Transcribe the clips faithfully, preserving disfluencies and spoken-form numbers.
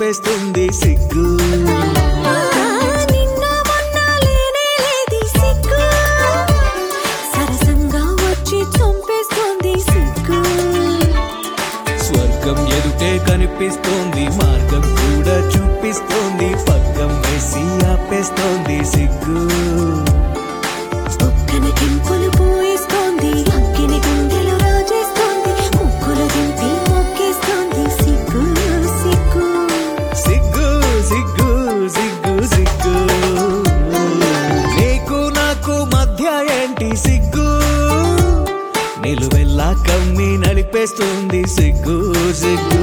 చంపేస్తుంది సిగ్గు. నిన్న మొన్న లేనే లేది సిగ్గు, సరసంగా వచ్చి చంపేస్తుంది సిగ్గు. స్వర్గం ఎదుటే కనిపిస్తోంది, మార్గం కూడా చూపిస్తోంది, పక్కం వేసి ఆపేస్తోంది సిగ్గు. ఒక్కని కెంపులు పోయిస్తోంది, అక్కిని గుండెలు రాజేస్తోంది, ముక్కులు దింపి మొక్కేస్తోంది సిగ్గు సిగ్గు సిగ్గు సిగ్గు సిగ్గు సిగ్గు. నీకు నాకు మధ్య ఏంటి సిగ్గు, నిలువెల్లా కమ్మి నలిపేస్తుంది సిగ్గు సిగ్గు.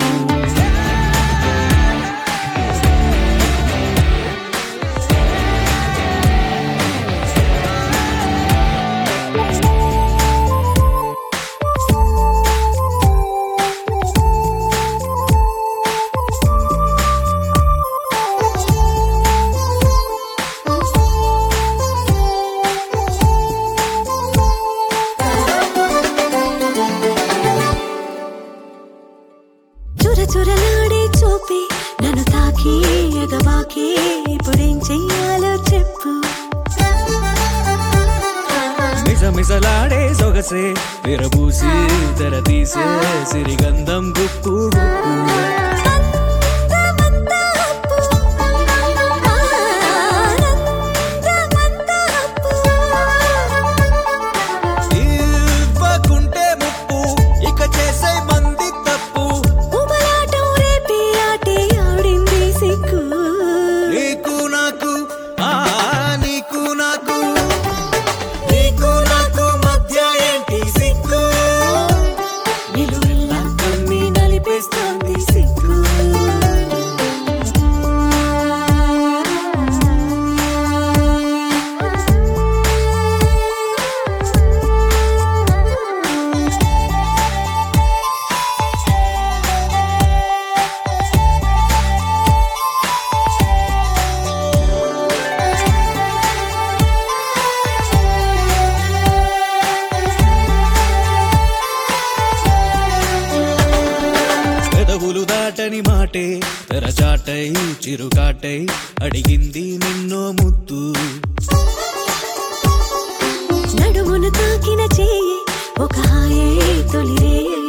చురచురలాడే చూపి నన్ను తాకి ఎగబాకి, ఇప్పుడేం చెయ్యాలో చెప్పు. మిసమిసలాడే సొగసే విరబూసి తెరదీసే సిరిగంధం గుప్పు గుప్పు. ఇవ్వకుంటే ముప్పు, ఇక చేసే మంది తప్పు. ఉబలాటం రేపి ఆటే ఆడింది సిగ్గు. నీకు నాకు ఆ నీకు నాకు నీకు నాకు మధ్య ఏంటి సిగ్గు, నిలువెల్లా కమ్మి నలిపేస్తోంది సిగ్గు. పెదవులు దాటని మాటే తెరచాటై చిరుగాటై అడిగింది నిన్నో ముద్దు. నడుమును తాకిన చేయి ఒక హాయే తొలిరే